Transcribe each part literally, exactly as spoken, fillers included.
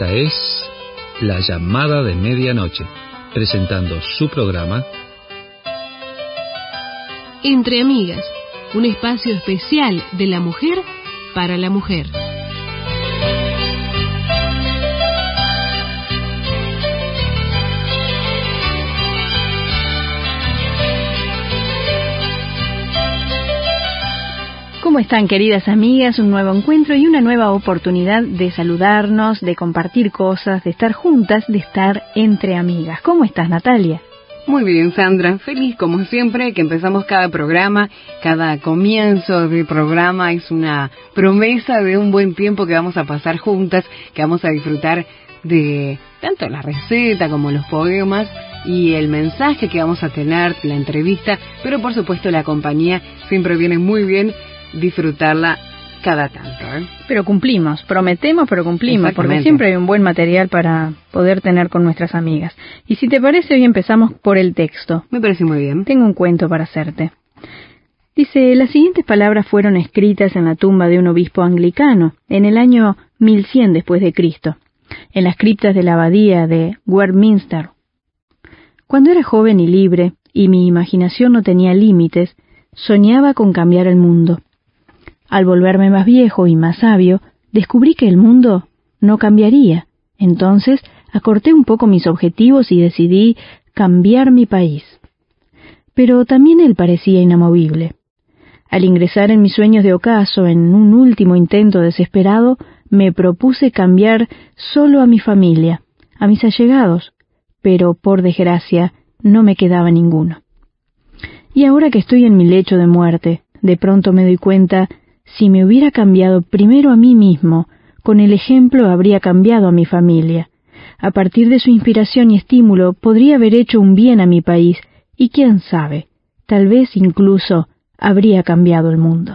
Esta es La Llamada de Medianoche, presentando su programa Entre Amigas, un espacio especial de la mujer para la mujer. ¿Cómo están, queridas amigas? Un nuevo encuentro y una nueva oportunidad de saludarnos, de compartir cosas, de estar juntas, de estar entre amigas. ¿Cómo estás, Natalia? Muy bien, Sandra. Feliz, como siempre, que empezamos cada programa. Cada comienzo de programa es una promesa de un buen tiempo que vamos a pasar juntas, que vamos a disfrutar de tanto la receta como los poemas y el mensaje que vamos a tener, la entrevista, pero por supuesto la compañía siempre viene muy bien disfrutarla cada tanto, ¿eh? Pero cumplimos, prometemos, pero cumplimos, porque siempre hay un buen material para poder tener con nuestras amigas. Y si te parece, hoy empezamos por el texto. Me parece muy bien. Tengo un cuento para hacerte. Dice, las siguientes palabras fueron escritas en la tumba de un obispo anglicano, en el año mil cien después de Cristo, en las criptas de la abadía de Westminster. Cuando era joven y libre, y mi imaginación no tenía límites, soñaba con cambiar el mundo. Al volverme más viejo y más sabio, descubrí que el mundo no cambiaría. Entonces, acorté un poco mis objetivos y decidí cambiar mi país. Pero también él parecía inamovible. Al ingresar en mis sueños de ocaso, en un último intento desesperado, me propuse cambiar solo a mi familia, a mis allegados, pero, por desgracia, no me quedaba ninguno. Y ahora que estoy en mi lecho de muerte, de pronto me doy cuenta, si me hubiera cambiado primero a mí mismo, con el ejemplo habría cambiado a mi familia. A partir de su inspiración y estímulo, podría haber hecho un bien a mi país, y quién sabe, tal vez incluso habría cambiado el mundo.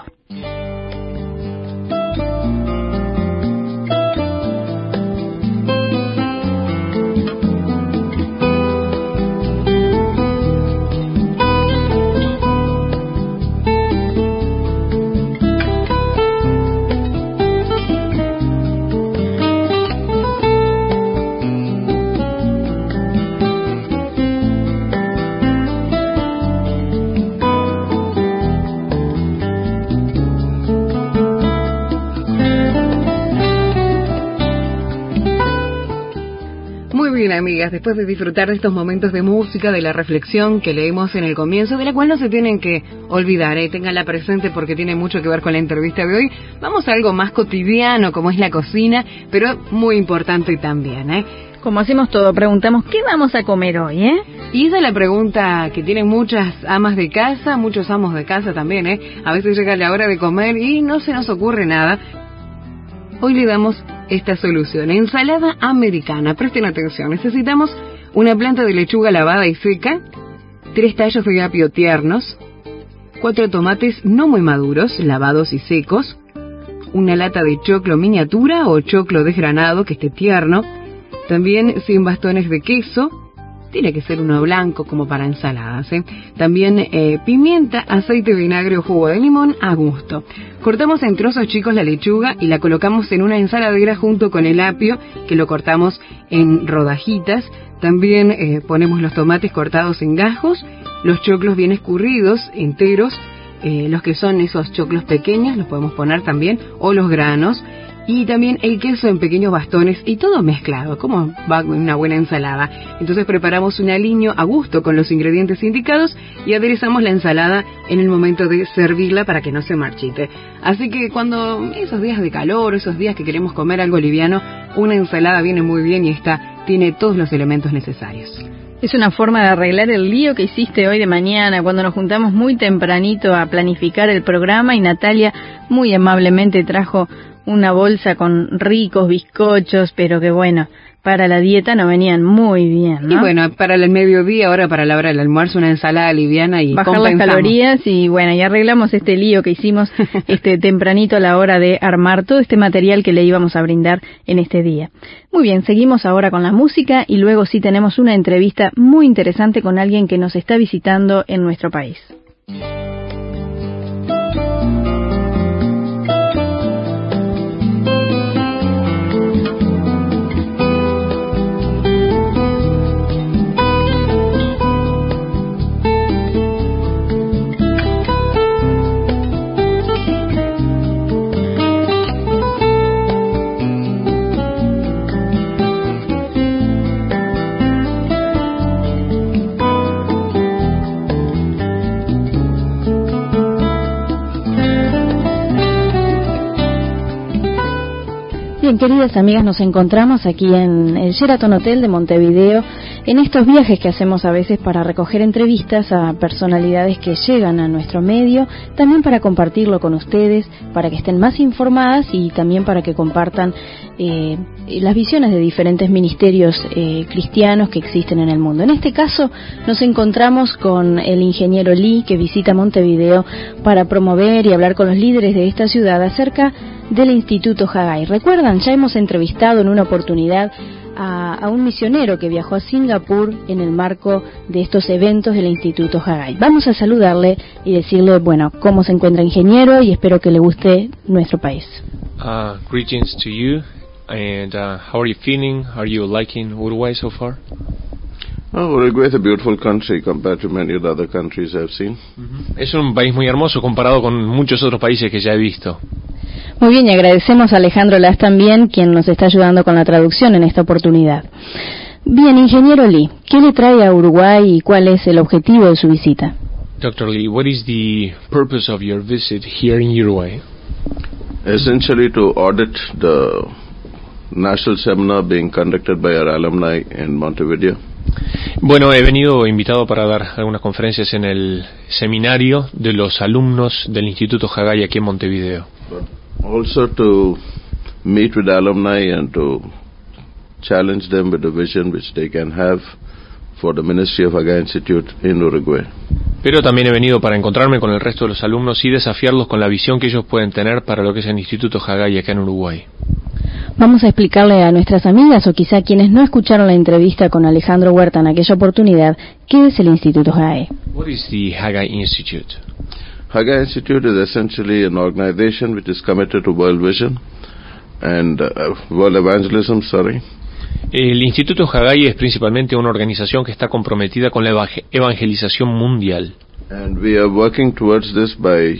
Amigas, después de disfrutar de estos momentos de música, de la reflexión que leímos en el comienzo, de la cual no se tienen que olvidar, ¿eh? Ténganla presente porque tiene mucho que ver con la entrevista de hoy. Vamos a algo más cotidiano, como es la cocina, pero muy importante también, ¿eh? Como hacemos todo, preguntamos, ¿qué vamos a comer hoy, eh? Y esa es la pregunta que tienen muchas amas de casa, muchos amos de casa también, ¿eh? A veces llega la hora de comer y no se nos ocurre nada. Hoy le damos esta solución. Ensalada americana. Presten atención. Necesitamos una planta de lechuga lavada y seca, tres tallos de apio tiernos, cuatro tomates no muy maduros, lavados y secos, una lata de choclo miniatura o choclo desgranado que esté tierno, también cien bastones de queso. Tiene que ser uno blanco como para ensaladas, ¿eh? También eh, pimienta, aceite, vinagre o jugo de limón a gusto. Cortamos en trozos chicos la lechuga y la colocamos en una ensaladera junto con el apio, que lo cortamos en rodajitas. También eh, ponemos los tomates cortados en gajos, los choclos bien escurridos, enteros, eh, los que son esos choclos pequeños los podemos poner también, o los granos. Y también el queso en pequeños bastones y todo mezclado, como va una buena ensalada. Entonces preparamos un aliño a gusto con los ingredientes indicados y aderezamos la ensalada en el momento de servirla para que no se marchite. Así que cuando esos días de calor, esos días que queremos comer algo liviano, una ensalada viene muy bien y esta tiene todos los elementos necesarios. Es una forma de arreglar el lío que hiciste hoy de mañana, cuando nos juntamos muy tempranito a planificar el programa y Natalia muy amablemente trajo una bolsa con ricos bizcochos, pero que bueno, para la dieta no venían muy bien, ¿no? Y bueno, para el mediodía, ahora para la hora del almuerzo, una ensalada liviana y bajar compensamos las calorías y bueno, y arreglamos este lío que hicimos este tempranito a la hora de armar todo este material que le íbamos a brindar en este día. Muy bien, seguimos ahora con la música y luego sí tenemos una entrevista muy interesante con alguien que nos está visitando en nuestro país. Bien, queridas amigas, nos encontramos aquí en el Sheraton Hotel de Montevideo, en estos viajes que hacemos a veces para recoger entrevistas a personalidades que llegan a nuestro medio, también para compartirlo con ustedes, para que estén más informadas y también para que compartan eh, las visiones de diferentes ministerios eh, cristianos que existen en el mundo. En este caso, nos encontramos con el ingeniero Lee, que visita Montevideo para promover y hablar con los líderes de esta ciudad acerca del Instituto Haggai. Recuerdan, ya hemos entrevistado en una oportunidad a, a un misionero que viajó a Singapur en el marco de estos eventos del Instituto Haggai. Vamos a saludarle y decirle, bueno, cómo se encuentra ingeniero, y espero que le guste nuestro país. Uh, greetings to you, and uh, how are you feeling? Are you liking Uruguay so far? Oh, Uruguay is a beautiful country compared to many other countries I've seen. Uh-huh. Es un país muy hermoso comparado con muchos otros países que ya he visto. Muy bien, y agradecemos a Alejandro Las también, quien nos está ayudando con la traducción en esta oportunidad. Bien, ingeniero Lee, ¿qué le trae a Uruguay y cuál es el objetivo de su visita? Doctor Lee, what is the purpose of your visit here in Uruguay? Essentially to audit the national seminar being conducted by our alumni in Montevideo. Bueno, he venido invitado para dar algunas conferencias en el seminario de los alumnos del Instituto Haggai aquí en Montevideo. But also to meet with alumni and to challenge them with the vision which they can have for the Ministry of Haggai Institute in Uruguay. Pero también he venido para encontrarme con el resto de los alumnos y desafiarlos con la visión que ellos pueden tener para lo que es el Instituto Haggai acá en Uruguay. Vamos a explicarle a nuestras amigas, o quizá quienes no escucharon la entrevista con Alejandro Huerta en aquella oportunidad, ¿qué es el Instituto Haggai? What is the Haggai Institute? Haggai Institute is essentially an organization which is committed to world vision and uh, world evangelism, sorry. El Instituto Haggai es principalmente una organización que está comprometida con la evangelización mundial. And we are working towards this by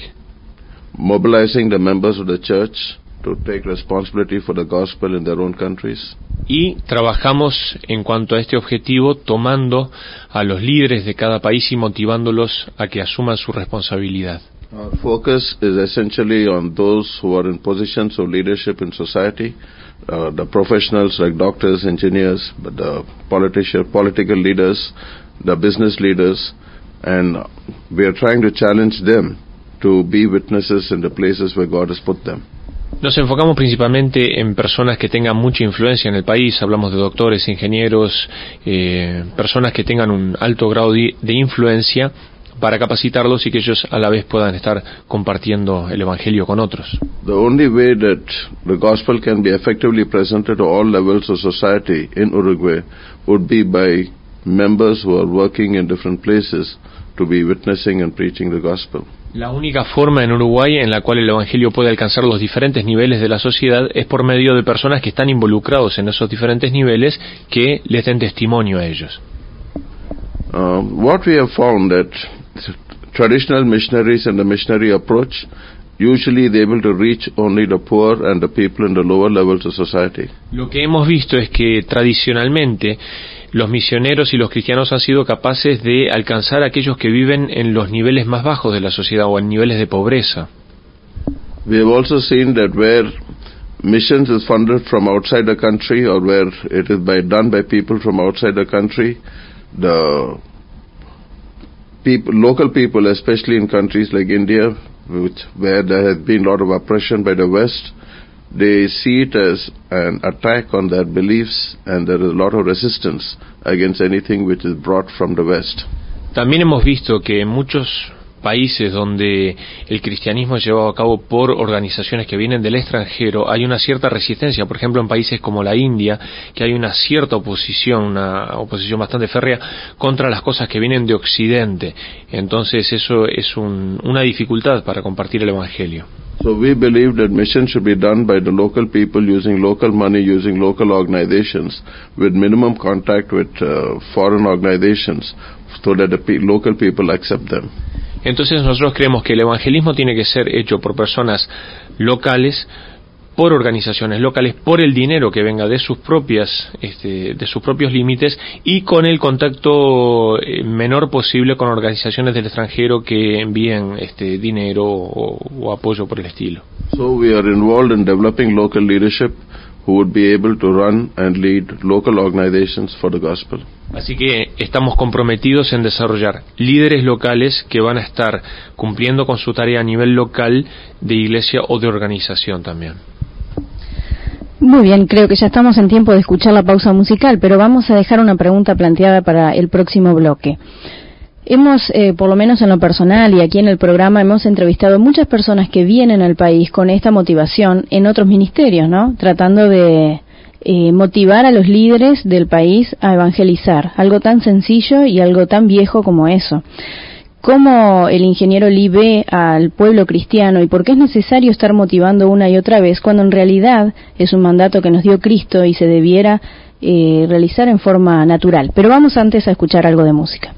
mobilizing the members of the church to take responsibility for the gospel in their own countries. Y trabajamos en cuanto a este objetivo tomando a los líderes de cada país y motivándolos a que asuman su responsabilidad. Our focus is essentially on those who are in positions of leadership in society, uh, the professionals like doctors, engineers, but the politicians, political leaders, the business leaders, and we are trying to challenge them to be witnesses in the places where God has put them. Nos enfocamos principalmente en personas que tengan mucha influencia en el país. Hablamos de doctores, ingenieros, eh, personas que tengan un alto grado de, de influencia, para capacitarlos y que ellos a la vez puedan estar compartiendo el evangelio con otros. The only way that the gospel can be effectively presented to all levels of society in Uruguay would be by members who are working in different places to be witnessing and preaching the gospel. La única forma en Uruguay en la cual el evangelio puede alcanzar los diferentes niveles de la sociedad es por medio de personas que están involucrados en esos diferentes niveles, que les den testimonio a ellos. Uh, what we have found that traditional missionaries and the missionary approach, usually they able to reach only the poor and the people in the lower levels of society. Lo que hemos visto es que tradicionalmente los misioneros y los cristianos han sido capaces de alcanzar a aquellos que viven en los niveles más bajos de la sociedad o en niveles de pobreza. We have also seen that where missions is funded from outside the country, or where it is by done by people from outside the country, the people, local people, especially in countries like India, which, where there has been a lot of oppression by the West, they see it as an attack on their beliefs, and there is a lot of resistance against anything which is brought from the West. También hemos visto que en muchos países donde el cristianismo es llevado a cabo por organizaciones que vienen del extranjero, hay una cierta resistencia. Por ejemplo, en países como la India, que hay una cierta oposición, una oposición bastante férrea contra las cosas que vienen de Occidente. Entonces eso es un, una dificultad para compartir el evangelio. So we believe that mission should be done by the local people, using local money, using local organizations, with minimum contact with uh, foreign organizations, so that the pe- local people accept them. Entonces nosotros creemos que el evangelismo tiene que ser hecho por personas locales, por organizaciones locales, por el dinero que venga de sus propias, este, de sus propios límites, y con el contacto menor posible con organizaciones del extranjero que envíen este dinero o, o apoyo por el estilo. So we are involved in developing local leadership who would be able to run and lead local organizations for the gospel. Así que estamos comprometidos en desarrollar líderes locales que van a estar cumpliendo con su tarea a nivel local de iglesia o de organización también. Muy bien, creo que ya estamos en tiempo de escuchar la pausa musical, pero vamos a dejar una pregunta planteada para el próximo bloque. Hemos, eh, por lo menos en lo personal y aquí en el programa, hemos entrevistado muchas personas que vienen al país con esta motivación en otros ministerios, ¿no? Tratando de eh, motivar a los líderes del país a evangelizar, algo tan sencillo y algo tan viejo como eso. ¿Cómo el ingeniero Lee ve al pueblo cristiano y por qué es necesario estar motivando una y otra vez cuando en realidad es un mandato que nos dio Cristo y se debiera eh, realizar en forma natural? Pero vamos antes a escuchar algo de música.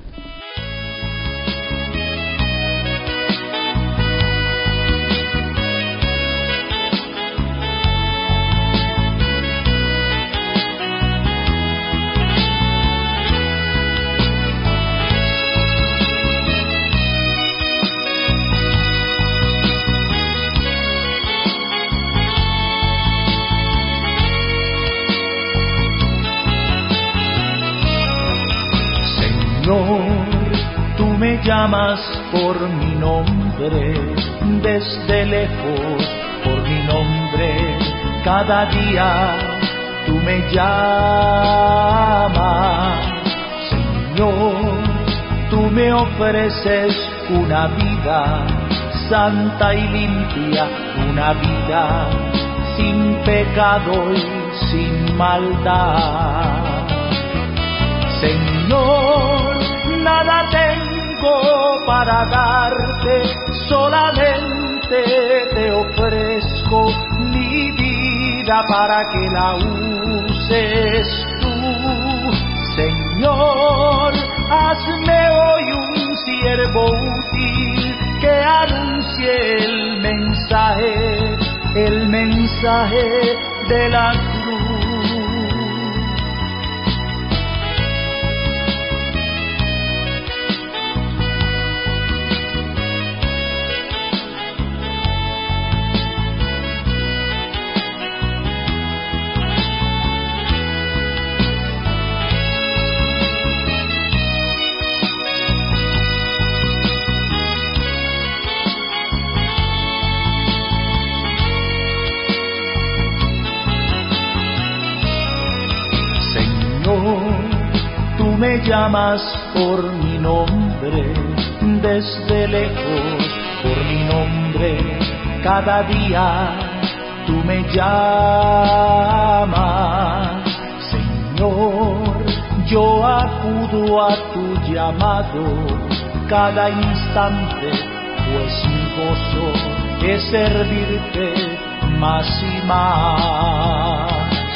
Llamas por mi nombre, desde lejos por mi nombre, cada día tú me llamas. Señor, tú me ofreces una vida santa y limpia, una vida sin pecado y sin maldad. Señor, nada tengo para darte, solamente te ofrezco mi vida para que la uses tú. Señor, hazme hoy un siervo útil que anuncie el mensaje, el mensaje de la cruz. Me llamas por mi nombre, desde lejos por mi nombre, cada día tú me llamas. Señor, yo acudo a tu llamado cada instante, pues mi gozo es servirte más y más.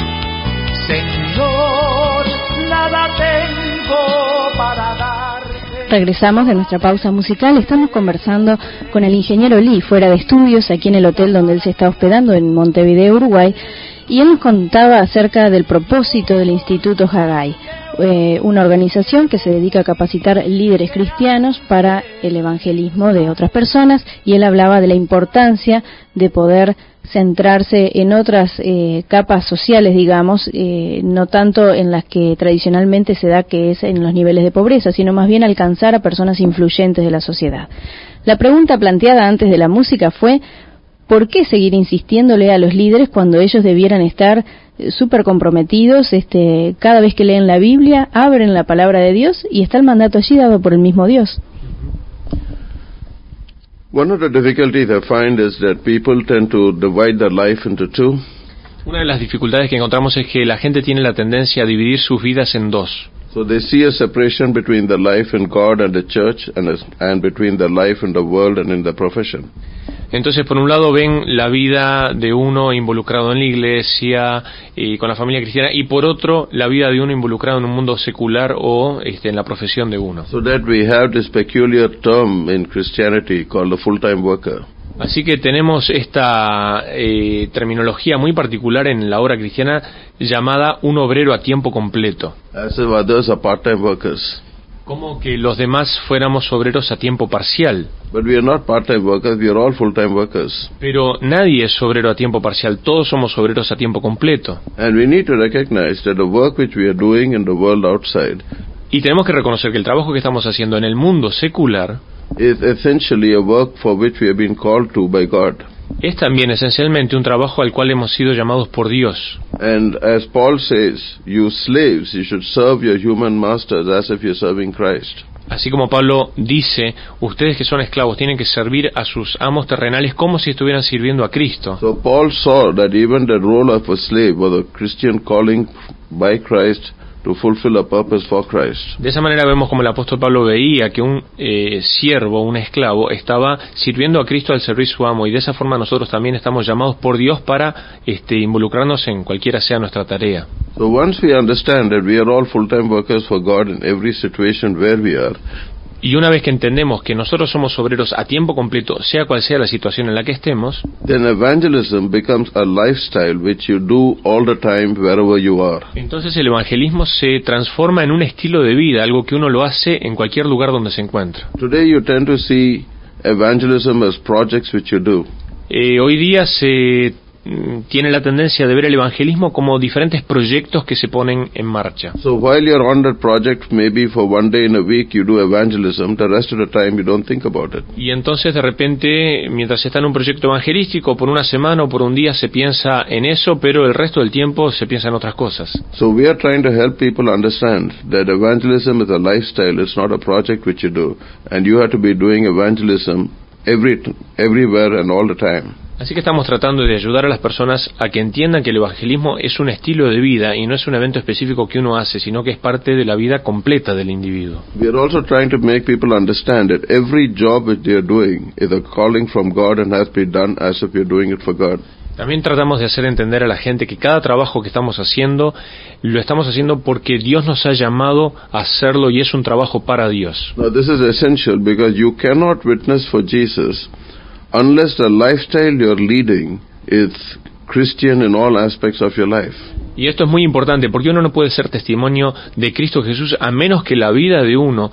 Señor, nada tengo para darte. Regresamos de nuestra pausa musical. Estamos conversando con el ingeniero Lee fuera de estudios, aquí en el hotel donde él se está hospedando en Montevideo, Uruguay, y él nos contaba acerca del propósito del Instituto Haggai, eh, una organización que se dedica a capacitar líderes cristianos para el evangelismo de otras personas, y él hablaba de la importancia de poder centrarse en otras eh, capas sociales, digamos, eh, no tanto en las que tradicionalmente se da, que es en los niveles de pobreza, sino más bien alcanzar a personas influyentes de la sociedad. La pregunta planteada antes de la música fue: ¿por qué seguir insistiéndole a los líderes cuando ellos debieran estar eh, súper comprometidos? Este, cada vez que leen la Biblia, abren la palabra de Dios y está el mandato allí dado por el mismo Dios. One of the difficulties I find is that people tend to divide their life into two. Una de las dificultades que encontramos es que la gente tiene la tendencia a dividir sus vidas en dos. So they see a separation between their life in God and the church, and, and between their life in the world and in their profession. Entonces, por un lado ven la vida de uno involucrado en la iglesia y con la familia cristiana, y por otro la vida de uno involucrado en un mundo secular o este, en la profesión de uno. So that we have this peculiar term in Christianity called the full-time worker. Así que tenemos esta eh, terminología muy particular en la obra cristiana llamada un obrero a tiempo completo. As if others are part-time workers. Como que los demás fuéramos obreros a tiempo parcial. But we are not part-time workers, we are all full-time workers. Pero nadie es obrero a tiempo parcial, todos somos obreros a tiempo completo. And we need to recognize that the work which we are doing in the world outside Y tenemos que reconocer que el trabajo que estamos haciendo en el mundo secular is essentially a work for which we have been called to by God. es también esencialmente un trabajo al cual hemos sido llamados por Dios. And as Paul says, you slaves, you should serve your human masters as if you're serving Christ. Así como Pablo dice, ustedes que son esclavos tienen que servir a sus amos terrenales como si estuvieran sirviendo a Cristo. So Paul saw that even the role of a slave was a Christian calling by Christ to fulfill a purpose for Christ. De esa manera vemos como el apóstol Pablo veía que un eh, siervo, un esclavo, estaba sirviendo a Cristo al servir su amo, y de esa forma nosotros también estamos llamados por Dios para este, involucrarnos en cualquiera sea nuestra tarea. So once we understand that we are all full-time workers for God in every situation where we are, Y una vez que entendemos que nosotros somos obreros a tiempo completo, sea cual sea la situación en la que estemos, then evangelism becomes a lifestyle which you do all the time wherever you are. entonces el evangelismo se transforma en un estilo de vida, algo que uno lo hace en cualquier lugar donde se encuentra. Today you tend to see evangelism as projects which you do. Eh, hoy día se tiene la tendencia de ver el evangelismo como diferentes proyectos que se ponen en marcha. So while you're on that project, maybe for one day in a week you do evangelism, the rest of the time you don't think about it. Y entonces de repente, mientras se está en un proyecto evangelístico, por una semana o por un día se piensa en eso, pero el resto del tiempo se piensa en otras cosas. So we are trying to help people understand that evangelism is a lifestyle, it's not a project which you do, and you have to be doing evangelism every everywhere and all the time. Así que estamos tratando de ayudar a las personas a que entiendan que el evangelismo es un estilo de vida y no es un evento específico que uno hace, sino que es parte de la vida completa del individuo. We are also trying to make people understand that every job that they are doing is a calling from God and has to be done as if you're doing it for God. También tratamos de hacer entender a la gente que cada trabajo que estamos haciendo, lo estamos haciendo porque Dios nos ha llamado a hacerlo y es un trabajo para Dios. Now this is essential because you cannot witness for Jesus unless the lifestyle you're leading is Christian in all aspects of your life. Y esto es muy importante porque uno no puede ser testimonio de Cristo Jesús a menos que la vida de uno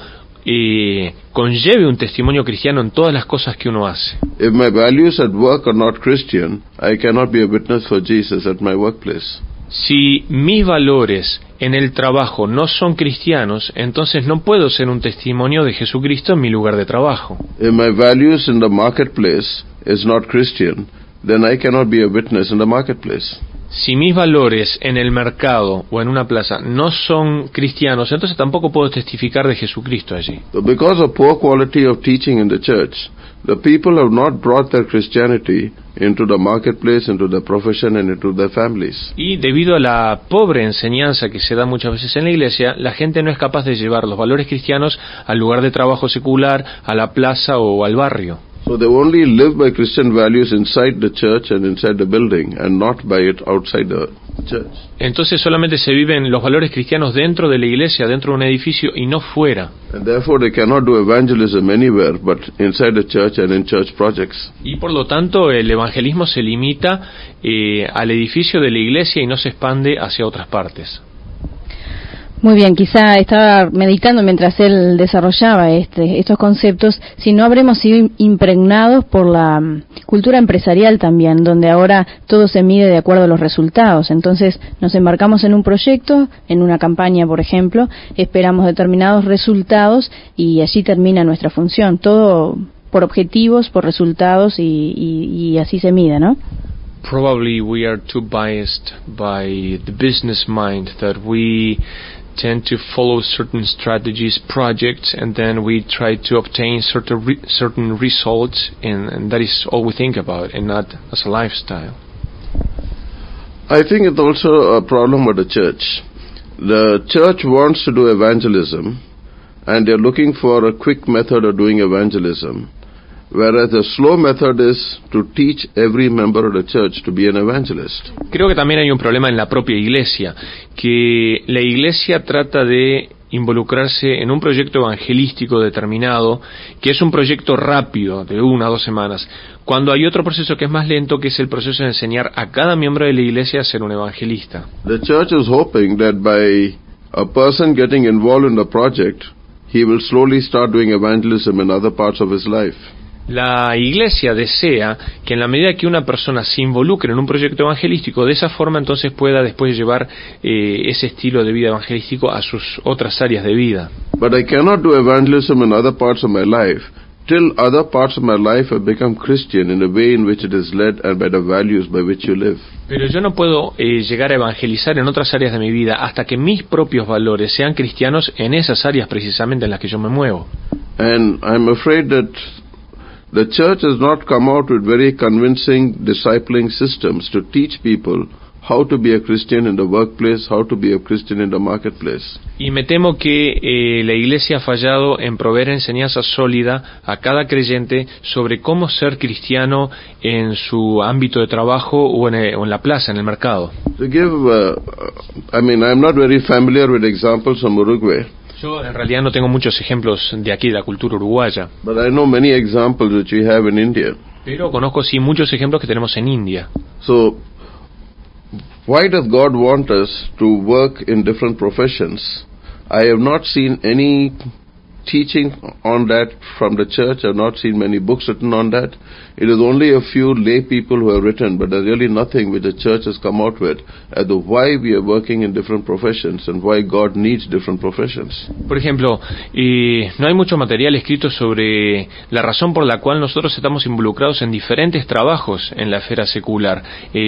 eh, conlleve un testimonio cristiano en todas las cosas que uno hace. If my values at work are not Christian, I cannot be a witness for Jesus at my workplace. Si mis valores en el trabajo no son cristianos, entonces no puedo ser un testimonio de Jesucristo en mi lugar de trabajo. If my values in the marketplace is not Christian, then I cannot be a witness in the marketplace. Si mis valores en el mercado o en una plaza no son cristianos, entonces tampoco puedo testificar de Jesucristo allí. So because of poor quality of teaching in the church, the people have not brought their Christianity into the marketplace, into the profession and into their families. Y debido a la pobre enseñanza que se da muchas veces en la iglesia, la gente no es capaz de llevar los valores cristianos al lugar de trabajo secular, a la plaza o al barrio. So they only live by Christian values inside the church and inside the building and not by it outside the church. Entonces solamente se viven los valores cristianos dentro de la iglesia, dentro de un edificio y no fuera. And therefore they cannot do evangelism anywhere but inside the church and in church projects. Y por lo tanto el evangelismo se limita eh, al edificio de la iglesia y no se expande hacia otras partes. Muy bien, quizá estaba meditando mientras él desarrollaba este, estos conceptos, si no habremos sido impregnados por la um, cultura empresarial también, donde ahora todo se mide de acuerdo a los resultados. Entonces nos embarcamos en un proyecto, en una campaña, por ejemplo, esperamos determinados resultados y allí termina nuestra función. Todo por objetivos, por resultados y, y, y así se mide, ¿no? Probably we are too biased by the business mind that we tend to follow certain strategies, projects, and then we try to obtain certain re- certain results, and, and that is all we think about, and not as a lifestyle. I think it's also a problem with the church. The church wants to do evangelism, and they're looking for a quick method of doing evangelism, whereas the slow method is to teach every member of the church to be an evangelist. Creo que también hay un problema en la propia iglesia, que la iglesia trata de involucrarse en un proyecto evangelístico determinado, que es un proyecto rápido, de una o dos semanas, cuando hay otro proceso que es más lento, que es el proceso de enseñar a cada miembro de la iglesia a ser un evangelista. The church is hoping that by a person getting involved in the project, he will slowly start doing evangelism in other parts of his life. La Iglesia desea que en la medida que una persona se involucre en un proyecto evangelístico, de esa forma entonces pueda después llevar eh, ese estilo de vida evangelístico a sus otras áreas de vida. But I cannot do evangelism in other parts of my life till other parts of my life have become Christian in a way in which it is led and by the values by which you live. Pero yo no puedo eh, llegar a evangelizar en otras áreas de mi vida hasta que mis propios valores sean cristianos en esas áreas precisamente en las que yo me muevo. And I'm afraid that the church has not come out with very convincing discipling systems to teach people how to be a Christian in the workplace, how to be a Christian in the marketplace. Y me temo que eh, la Iglesia ha fallado en proveer enseñanza sólida a cada creyente sobre cómo ser cristiano en su ámbito de trabajo o en, eh, o en la plaza, en el mercado. To give, uh, I mean, I'm not very familiar with examples from Uruguay. Yo en realidad no tengo muchos ejemplos de aquí, de la cultura uruguaya. But I know many examples which we have in India. Pero conozco sí muchos ejemplos que tenemos en India. So, why does God want us to work in different professions? I have not seen any teaching on that from the church. I have not seen many books written on that. It is only a few lay people who have written, but there's really nothing which the church has come out with as to why we are working in different professions and why God needs different professions. Por ejemplo, eh, no hay mucho material escrito sobre la razón por la cual nosotros estamos involucrados en diferentes trabajos en la esfera secular.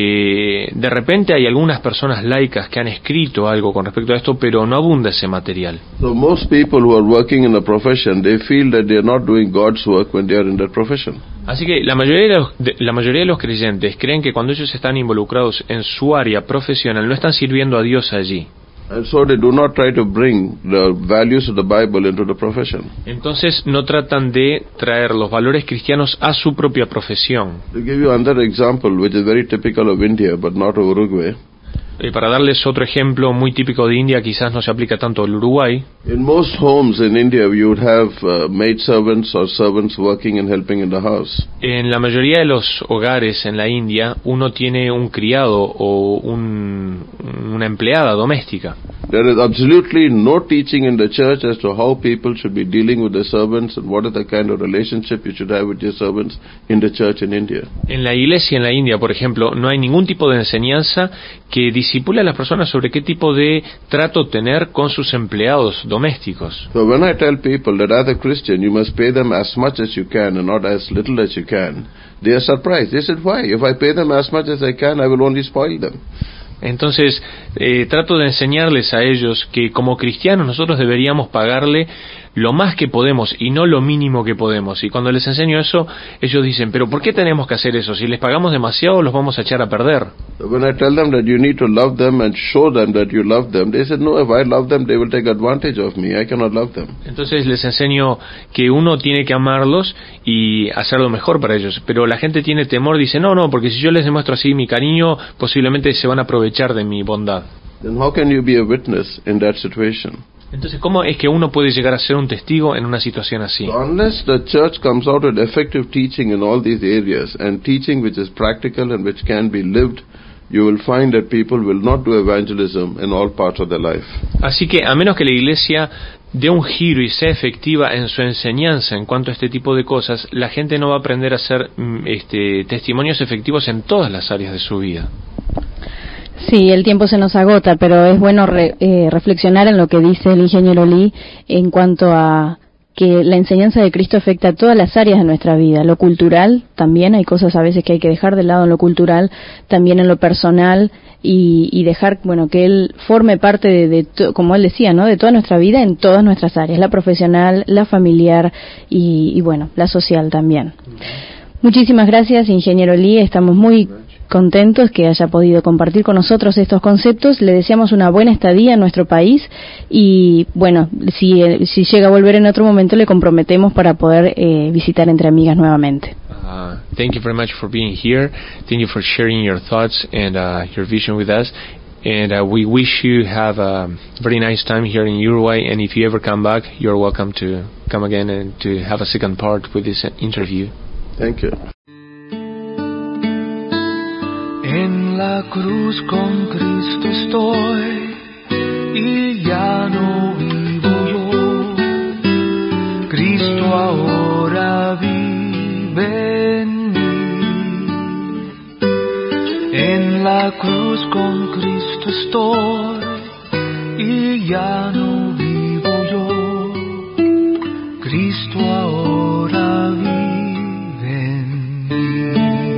Eh, de repente hay algunas personas laicas que han escrito algo con respecto a esto, pero no abunda ese material. So most people who are working in a profession, they feel that they are not doing God's work when they are in that profession. Así que la mayoría de los, de, la mayoría de los creyentes creen que cuando ellos están involucrados en su área profesional no están sirviendo a Dios allí. And so they do not try to bring the values of the Bible into the profession. Entonces no tratan de traer los valores cristianos a su propia profesión. To give you another example, which is very typical of India, but not of Uruguay. Eh, para darles otro ejemplo muy típico de India, quizás no se aplica tanto al Uruguay. In most homes in India, you would have uh, maid servants or servants working and helping in the house. En la mayoría de los hogares en la India, uno tiene un criado o un, una empleada doméstica. There is absolutely no teaching in the church as to how people should be dealing with their servants and what is the kind of relationship you should have with your servants in the church in India. En la iglesia en la India, por ejemplo, no hay ningún tipo de enseñanza que disipule a las personas sobre qué tipo de trato tener con sus empleados domésticos. So when I tell people that as a Christian you must pay them as much as you can and not as little as you can, they are surprised. They said, why? If I pay them as much as I can, I will only spoil them. Entonces, eh, trato de enseñarles a ellos que como cristianos nosotros deberíamos pagarle lo más que podemos y no lo mínimo que podemos. Y cuando les enseño eso, ellos dicen, pero ¿por qué tenemos que hacer eso? Si les pagamos demasiado, los vamos a echar a perder. When I tell them that you need to love them and show them that you love them, they said, no, if I love them, they will take advantage of me. I cannot love them. Entonces les enseño que uno tiene que amarlos y hacer lo mejor para ellos. Pero la gente tiene temor, dice, no, no, porque si yo les demuestro así mi cariño, posiblemente se van a aprovechar de mi bondad. Then how can you be a witness in that situation? Entonces, ¿cómo es que uno puede llegar a ser un testigo en una situación así? So unless the church comes out with effective teaching in all these areas and teaching which is practical and which can be lived, you will find that people will not do evangelism in all parts of their life. Así que a menos que la iglesia dé un giro y sea efectiva en su enseñanza en cuanto a este tipo de cosas, la gente no va a aprender a ser este, testimonios efectivos en todas las áreas de su vida. Sí, el tiempo se nos agota, pero es bueno re, eh, reflexionar en lo que dice el ingeniero Lee en cuanto a que la enseñanza de Cristo afecta a todas las áreas de nuestra vida. Lo cultural, también hay cosas a veces que hay que dejar de lado en lo cultural, también en lo personal, y, y dejar, bueno, que Él forme parte de, de to, como Él decía, ¿no?, de toda nuestra vida en todas nuestras áreas, la profesional, la familiar y, y bueno, la social también. Muchísimas gracias, ingeniero Lee, estamos muy contentos que haya podido compartir con nosotros estos conceptos. Le deseamos una buena estadía en nuestro país y, bueno, si, si llega a volver en otro momento, le comprometemos para poder eh, visitar Entre Amigas nuevamente. Uh, thank you very much for being here. Thank you for sharing your thoughts and uh, your vision with us. And uh, we wish you have a very nice time here in Uruguay. And if you ever come back, you're welcome to come again and to have a second part with this interview. Thank you. En la cruz con Cristo estoy y ya no vivo yo, estoy y ya no vivo yo, Cristo ahora vive en mí.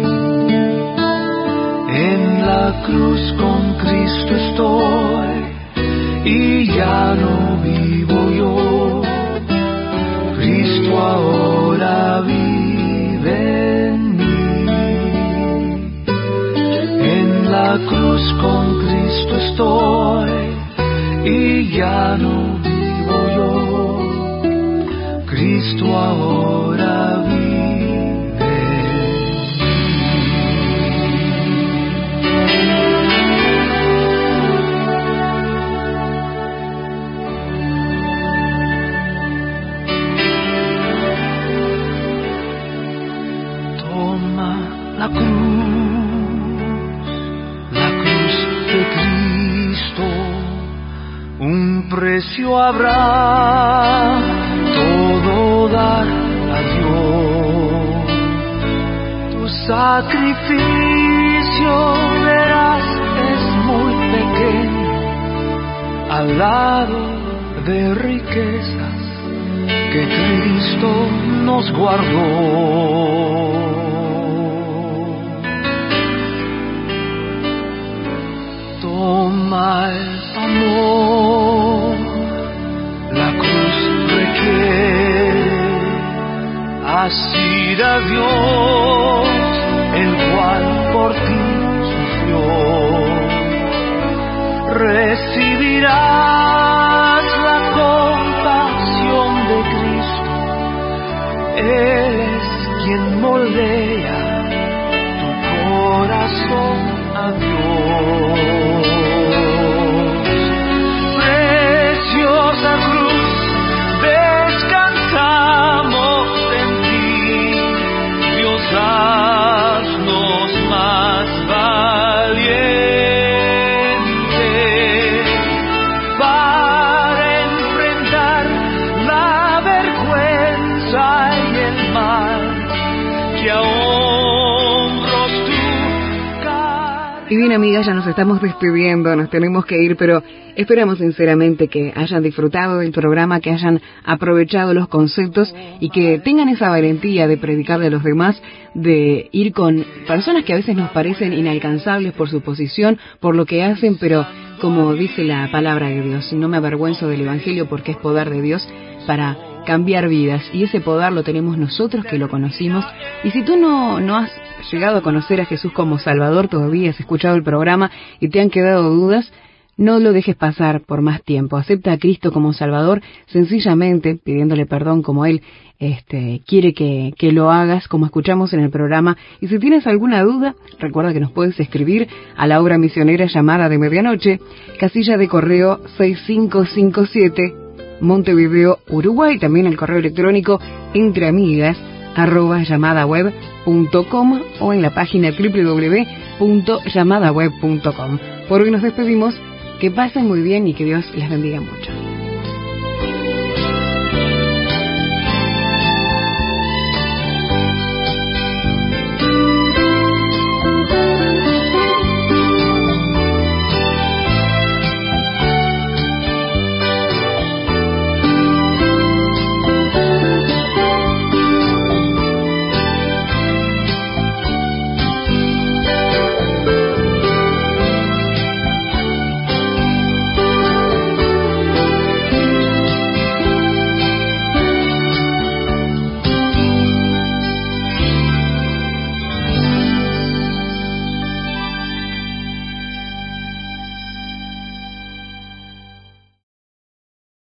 En la cruz con Cristo estoy y ya no vivo yo, Cristo ahora vive en mí. En la cruz con Cristo estoy y ya no vivo yo, Cristo ahora vive. La cruz, la cruz de Cristo, un precio habrá, todo dar a Dios. Tu sacrificio, verás, es muy pequeño al lado de riquezas que Cristo nos guardó. Toma el amor, la cruz requiere, así da Dios, el cual por ti sufrió. Recibirás la compasión de Cristo, Él es quien moldea tu corazón a Dios. Preciosa cruz, descansamos en ti, Dios, haznos más valientes para enfrentar la vergüenza y el mal que aún Y bien, amigas, ya nos estamos despidiendo, nos tenemos que ir, pero esperamos sinceramente que hayan disfrutado del programa, que hayan aprovechado los conceptos y que tengan esa valentía de predicarle a los demás, de ir con personas que a veces nos parecen inalcanzables por su posición, por lo que hacen, pero como dice la palabra de Dios, no me avergüenzo del Evangelio porque es poder de Dios para cambiar vidas, y ese poder lo tenemos nosotros que lo conocimos. Y si tú no, no has llegado a conocer a Jesús como Salvador todavía, has escuchado el programa y te han quedado dudas, no lo dejes pasar por más tiempo. Acepta a Cristo como Salvador, sencillamente pidiéndole perdón como Él este, quiere que, que lo hagas, como escuchamos en el programa. Y si tienes alguna duda, recuerda que nos puedes escribir a la obra misionera Llamada de Medianoche, casilla de correo seis cinco cinco siete, Montevideo, Uruguay. También el correo electrónico entreamigas arroba llamadaweb punto com o en la página doble u doble u doble u punto llamadaweb punto com. Por hoy nos despedimos, que pasen muy bien y que Dios les bendiga mucho.